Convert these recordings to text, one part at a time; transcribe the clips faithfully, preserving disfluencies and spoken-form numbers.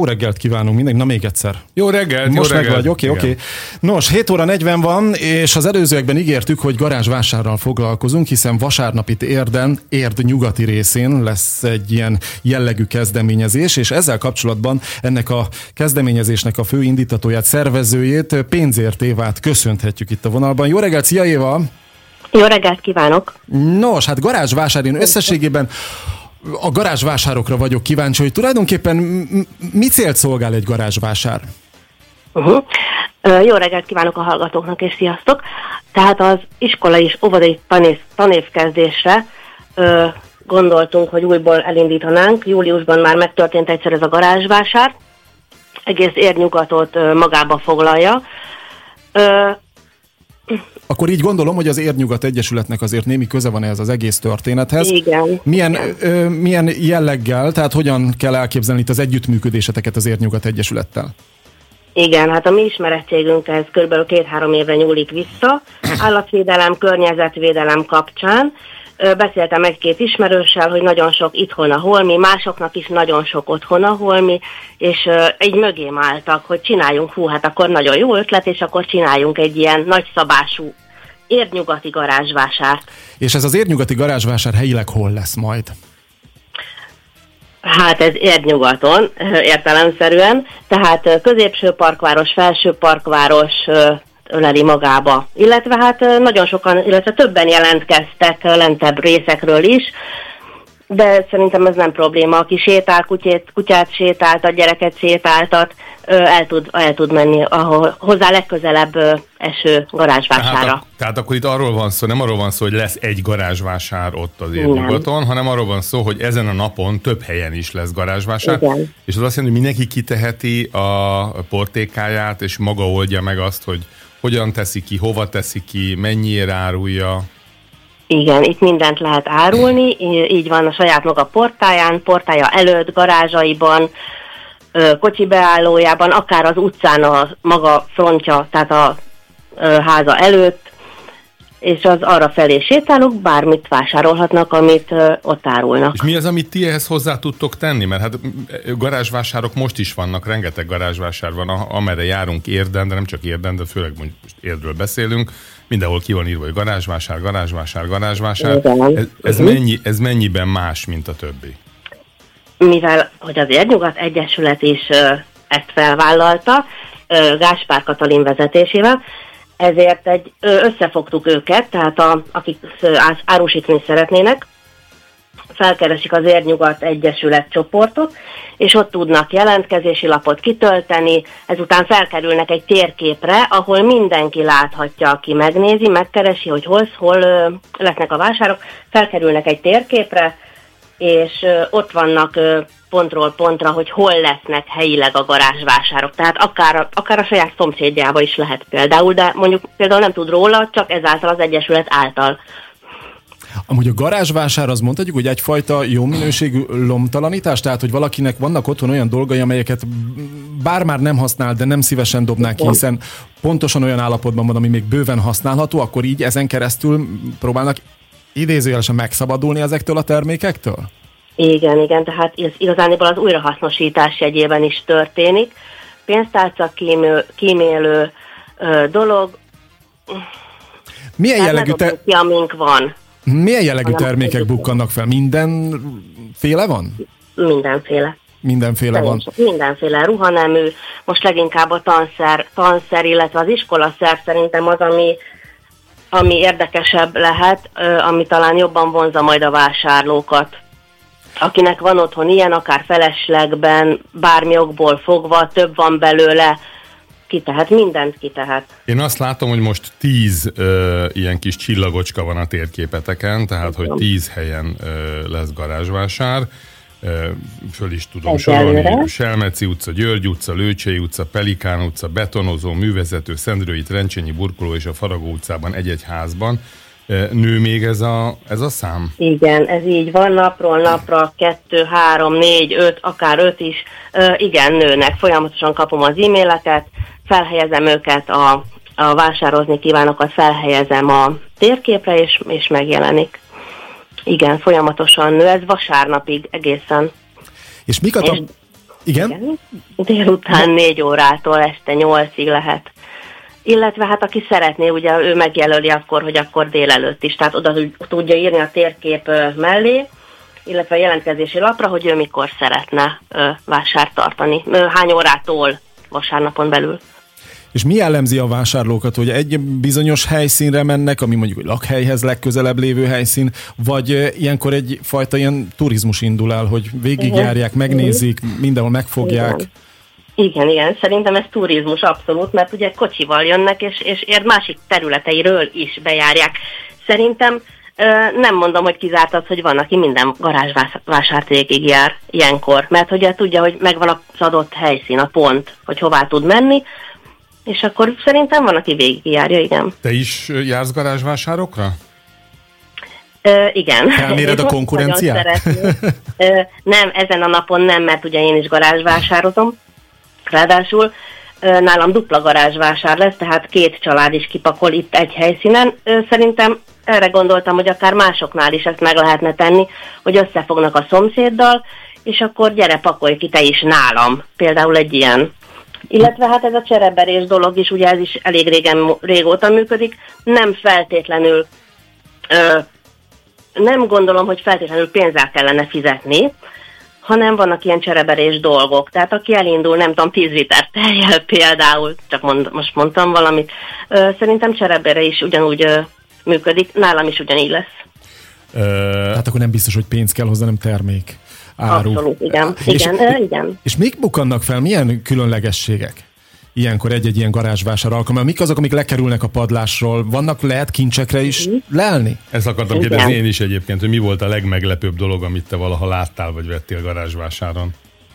reggelt kívánunk mindenki, na még egyszer. Jó reggelt, Most jó meg reggelt. vagy, oké, okay, oké. Okay. Nos, hét óra negyven van, és az előzőekben ígértük, hogy garázsvásárral foglalkozunk, hiszen vasárnap itt Érden, Érd nyugati részén lesz egy ilyen jellegű kezdeményezés, és ezzel kapcsolatban ennek a kezdeményezésnek a fő indítatóját, szervezőjét, Pénzért Évát köszönhetjük itt a vonalban. Jó reggelt, szia Éva! Jó reggelt kívánok! Nos, hát garázsvásár, én összességében a garázsvásárokra vagyok kíváncsi, hogy tulajdonképpen mi célt szolgál egy garázsvásár? Uh-huh. Jó reggelt kívánok a hallgatóknak, és sziasztok! Tehát az iskolai és óvodai tanév, tanévkezdésre ö, gondoltunk, hogy újból elindítanánk. Júliusban már megtörtént egyszer ez a garázsvásár. Egész Érd-nyugatot ö, magába foglalja. Ö, Akkor így gondolom, hogy az Érd-nyugat Egyesületnek azért némi köze van ehhez az egész történethez. Igen. Milyen, igen. Ö, milyen jelleggel, tehát hogyan kell elképzelni itt az együttműködéseteket az Érd-nyugat Egyesülettel? Igen, hát a mi ismerettségünkhez kb. két-három évre nyúlik vissza. Állatvédelem, környezetvédelem kapcsán. Beszéltem egy-két ismerőssel, hogy nagyon sok itthon a holmi, másoknak is nagyon sok otthon a holmi, és így mögém álltak, hogy csináljunk, hú, hát akkor nagyon jó ötlet, és akkor csináljunk egy ilyen nagyszabású érd-nyugati garázsvásárt. És ez az érd-nyugati garázsvásár helyileg hol lesz majd? Hát ez Érd-nyugaton, értelemszerűen, tehát középső parkváros, felső parkváros öleli magába. Illetve hát nagyon sokan, illetve többen jelentkeztek lentebb részekről is, de szerintem ez nem probléma. Aki sétál, kutyát, kutyát sétáltat, gyereket sétáltat, el tud, el tud menni ahol, hozzá legközelebb eső garázsvására. Tehát, tehát akkor itt arról van szó, nem arról van szó, hogy lesz egy garázsvásár ott az Érd-nyugaton, hanem arról van szó, hogy ezen a napon több helyen is lesz garázsvásár. Igen. És az azt jelenti, hogy mindenki kiteheti a portékáját, és maga oldja meg azt, hogy hogyan teszi ki, hova teszi ki, mennyiért árulja. Igen, itt mindent lehet árulni, így van a saját maga portáján, portája előtt, garázsaiban, kocsi beállójában, akár az utcán a maga frontja, tehát a háza előtt, és az arra felé sétálók bármit vásárolhatnak, amit ott árulnak. És mi az, amit ti ehhez hozzá tudtok tenni? Mert hát garázsvásárok most is vannak, rengeteg garázsvásár van, amerre járunk Érden, de nem csak Érden, de főleg most Érdről beszélünk, mindenhol ki van írva, hogy garázsvásár, garázsvásár, garázsvásár. Ez, ez, mennyi, ez mennyiben más, mint a többi? Mivel, hogy az Érd-nyugat Egyesület is ezt felvállalta, Gáspár Katalin vezetésével, ezért egy, összefogtuk őket, tehát a, akik árusítani szeretnének, felkeresik az Érd-nyugat Egyesület csoportot, és ott tudnak jelentkezési lapot kitölteni, ezután felkerülnek egy térképre, ahol mindenki láthatja, aki megnézi, megkeresi, hogy hol, hol lesznek a vásárok, felkerülnek egy térképre, és ott vannak pontról pontra, hogy hol lesznek helyileg a garázsvásárok. Tehát akár, akár a saját szomszédjába is lehet például, de mondjuk például nem tud róla, csak ezáltal az Egyesület által. Amúgy a garázsvásár, az mondhatjuk, hogy egyfajta jó minőségű lomtalanítás, tehát hogy valakinek vannak otthon olyan dolgai, amelyeket bár már nem használ, de nem szívesen dobnák ki, hiszen pontosan olyan állapotban van, ami még bőven használható, akkor így ezen keresztül próbálnak idézőjelesen megszabadulni ezektől a termékektől? Igen, igen, tehát ez igazániból az újrahasznosítás jegyében is történik. Pénztárca kímélő, kímélő ö, dolog. Milyen tehát jellegű, te... ki, amink van. Milyen jellegű termékek bukkannak fel? Mindenféle van? Mindenféle. Mindenféle van. Mindenféle ruhanemű. Most leginkább a tanszer, tanszer, illetve az iskolaszer szerintem az, ami ami érdekesebb lehet, ami talán jobban vonza majd a vásárlókat. Akinek van otthon ilyen, akár feleslegben, bármi okból fogva, több van belőle, kitehet, mindent kitehet. Én azt látom, hogy most tíz ö, ilyen kis csillagocska van a térképeteken, tehát hogy tíz helyen ö, lesz garázsvásár. Föl is tudom sorolni. Selmeci utca, György utca, Lőcsei utca, Pelikán utca, Betonozó, Művezető, Szendrői, Trencsényi, Burkoló és a Faragó utcában egy-egy házban. Nő még ez a, ez a szám? Igen, ez így van, napról napra kettő, három, négy, öt, akár öt is. Igen, nőnek. Folyamatosan kapom az e-maileket, felhelyezem őket, a, a vásározni kívánokat felhelyezem a térképre, és, és megjelenik. Igen, folyamatosan nő, ez vasárnapig egészen. És mik a, ta- Igen? Igen. Délután négy órától este nyolcig lehet. Illetve hát aki szeretné, ugye ő megjelöli akkor, hogy akkor délelőtt is. Tehát oda tudja írni a térkép mellé, illetve a jelentkezési lapra, hogy ő mikor szeretne vásárt tartani. Hány órától vasárnapon belül. És mi jellemzi a vásárlókat, hogy egy bizonyos helyszínre mennek, ami mondjuk egy lakhelyhez legközelebb lévő helyszín, vagy ilyenkor egyfajta ilyen turizmus indul el, hogy végigjárják, megnézik, mindenhol megfogják? Igen. Igen, igen, szerintem ez turizmus abszolút, mert ugye kocsival jönnek, és, és ér másik területeiről is bejárják. Szerintem nem mondom, hogy kizárt az, hogy van, aki minden garázsvásárt végig jár ilyenkor, mert ugye tudja, hogy megvan az adott helyszín, a pont, hogy hová tud menni, és akkor szerintem van, aki végigjárja, igen. Te is jársz garázsvásárokra? Ö, igen. Felméred a konkurenciát? Ö, nem, ezen a napon nem, mert ugye én is garázsvásározom. Ráadásul ö, nálam dupla garázsvásár lesz, tehát két család is kipakol itt egy helyszínen. Ö, szerintem erre gondoltam, hogy akár másoknál is ezt meg lehetne tenni, hogy összefognak a szomszéddal, és akkor gyere, pakolj ki te is nálam. Például egy ilyen. Illetve hát ez a csereberés dolog is, ugye ez is elég régen, régóta működik, nem feltétlenül, ö, nem gondolom, hogy feltétlenül pénzzel kellene fizetni, hanem vannak ilyen csereberés dolgok. Tehát aki elindul, nem tudom, tíz liter tejjel például, csak mond, most mondtam valamit, ö, szerintem cserebere is ugyanúgy ö, működik, nálam is ugyanígy lesz. Tehát akkor nem biztos, hogy pénz kell hozzá, nem termék. Áru. Abszolút, igen. És, igen, és, igen. És mik bukannak fel? Milyen különlegességek? Ilyenkor egy-egy ilyen garázsvásár alkalommal. Mik azok, amik lekerülnek a padlásról? Vannak, lehet kincsekre is mm. lelni? Ezt akartam igen. kérdezni én is egyébként, hogy mi volt a legmeglepőbb dolog, amit te valaha láttál, vagy vettél garázsvásáron?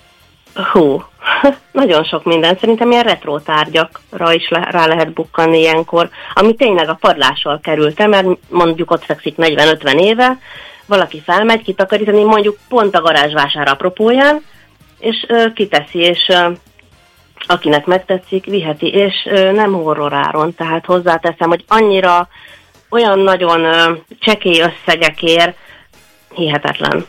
Hú, nagyon sok minden. Szerintem ilyen retro tárgyakra is le, rá lehet bukkanni ilyenkor, ami tényleg a padlásról került, mert mondjuk ott fekszik negyven-ötven éve, valaki felmegy kitakarítani, mondjuk pont a garázsvásár apropóján, és ö, kiteszi, és ö, akinek megtetszik, viheti, és ö, nem horroráron. Tehát hozzáteszem, hogy annyira olyan nagyon ö, csekély összegekért hihetetlen.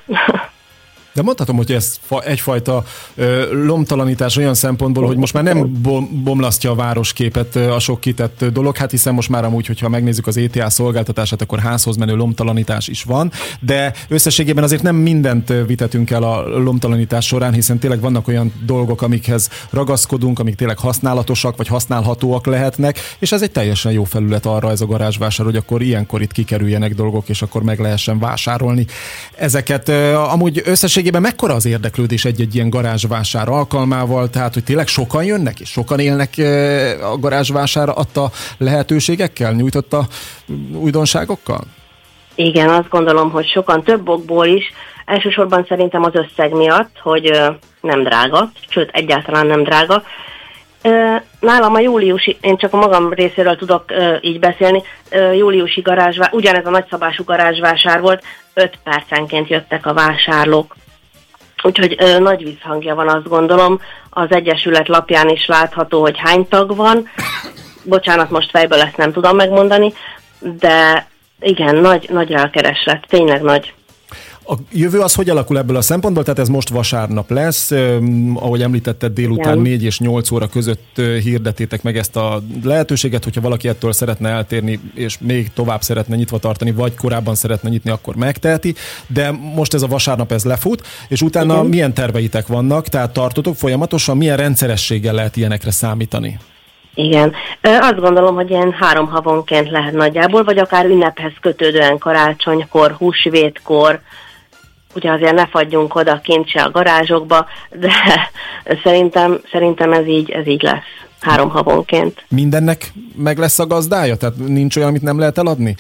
De mondhatom, hogy ez egyfajta ö, lomtalanítás olyan szempontból, hogy most már nem bomlasztja a városképet a sok kitett dolog, hát hiszen most már amúgy, hogyha megnézzük az é té á szolgáltatását, akkor házhoz menő lomtalanítás is van, de összességében azért nem mindent vitetünk el a lomtalanítás során, hiszen tényleg vannak olyan dolgok, amikhez ragaszkodunk, amik tényleg használatosak, vagy használhatóak lehetnek, és ez egy teljesen jó felület arra ez a garázsvásár, hogy akkor ilyenkor itt kikerüljenek dolgok, és akkor meg lehessen vásárolni ezeket. Amúgy összességében mekkora az érdeklődés egy-egy ilyen garázsvásár alkalmával, tehát hogy tényleg sokan jönnek, és sokan élnek a garázsvásár adta lehetőségekkel, nyújtotta újdonságokkal? Igen, azt gondolom, hogy sokan több okból is. Elsősorban szerintem az összeg miatt, hogy nem drága, sőt egyáltalán nem drága. Nálam a júliusi, én csak a magam részéről tudok így beszélni, júliusi garázsvásár, ugyanez a nagyszabású garázsvásár volt, öt percenként jöttek a vásárlók. Úgyhogy ö, nagy visszhangja van, azt gondolom. Az Egyesület lapján is látható, hogy hány tag van. Bocsánat, most fejből ezt nem tudom megmondani, de igen, nagy, nagy rákereslet, tényleg nagy. A jövő az hogy alakul ebből a szempontból? Tehát ez most vasárnap lesz, eh, ahogy említetted, délután igen. négy és nyolc óra között hirdetétek meg ezt a lehetőséget, hogyha valaki ettől szeretne eltérni, és még tovább szeretne nyitva tartani, vagy korábban szeretne nyitni, akkor megteheti, de most ez a vasárnap ez lefut, és utána igen. milyen terveitek vannak, tehát tartotok folyamatosan, milyen rendszerességgel lehet ilyenekre számítani? Igen. Azt gondolom, hogy ilyen három havonként lehet nagyjából, vagy akár ünnephez kötődően karácsonykor, húsvétkor, ugye azért ne fagyjunk oda kint se a garázsokba, de szerintem, szerintem ez így, ez így lesz. Három havonként. Mindennek meg lesz a gazdája? Tehát nincs olyan, amit nem lehet eladni?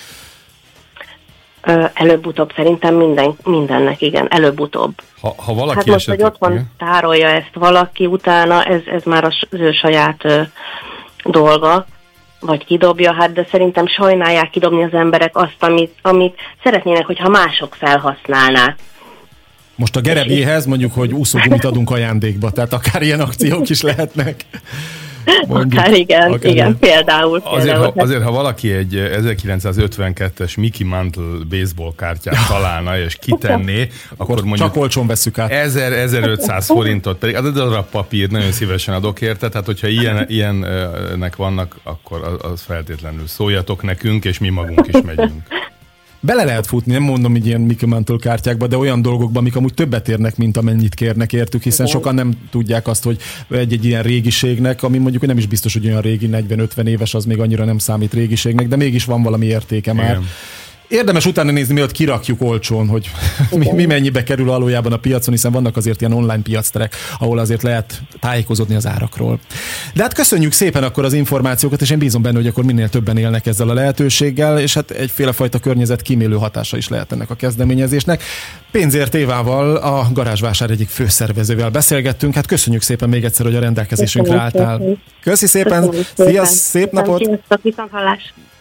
Előbb-utóbb szerintem minden, mindennek, igen, előbb-utóbb. Ha, ha valaki hát most, esetleg, hogy otthon igen? tárolja ezt valaki, utána ez, ez már az ő saját ö, dolga, vagy kidobja, hát de szerintem sajnálják kidobni az emberek azt, amit, amit szeretnének, hogyha mások felhasználnák. Most a gerebjéhez mondjuk, hogy úszógumit adunk ajándékba, tehát akár ilyen akciók is lehetnek. Mondjuk, akár igen, akár igen, például. Azért, például. Ha, azért, ha valaki egy ezerkilencszázötvenkettes Mickey Mantle baseball kártyát találna, és kitenné, akkor mondjuk csak olcsón vesszük át. ezer-ezerötszáz forintot, pedig az a darab papír nagyon szívesen adok érte, tehát hogyha ilyen, ilyennek vannak, akkor az feltétlenül szóljatok nekünk, és mi magunk is megyünk. Bele lehet futni, nem mondom így ilyen Mickey Mantle kártyákba, de olyan dolgokba, amik amúgy többet érnek, mint amennyit kérnek értük, hiszen igen. sokan nem tudják azt, hogy egy-egy ilyen régiségnek, ami mondjuk nem is biztos, hogy olyan régi, negyven-ötven éves, az még annyira nem számít régiségnek, de mégis van valami értéke már. Igen. Érdemes utána nézni, mielőtt kirakjuk olcsón, hogy mi, mi mennyibe kerül valójában a piacon, hiszen vannak azért ilyen online piacterek, ahol azért lehet tájékozódni az árakról. De hát köszönjük szépen akkor az információkat, és én bízom benne, hogy akkor minél többen élnek ezzel a lehetőséggel, és hát egyféle fajta környezet kímélő hatása is lehet ennek a kezdeményezésnek. Pénzért Évával, a Garázsvásár egyik főszervezővel beszélgettünk, hát köszönjük szépen még egyszer, hogy a rendelkezésünkre álltál. Köszi szépen, szia, szép napot! Sziasztok, viszonthallásra!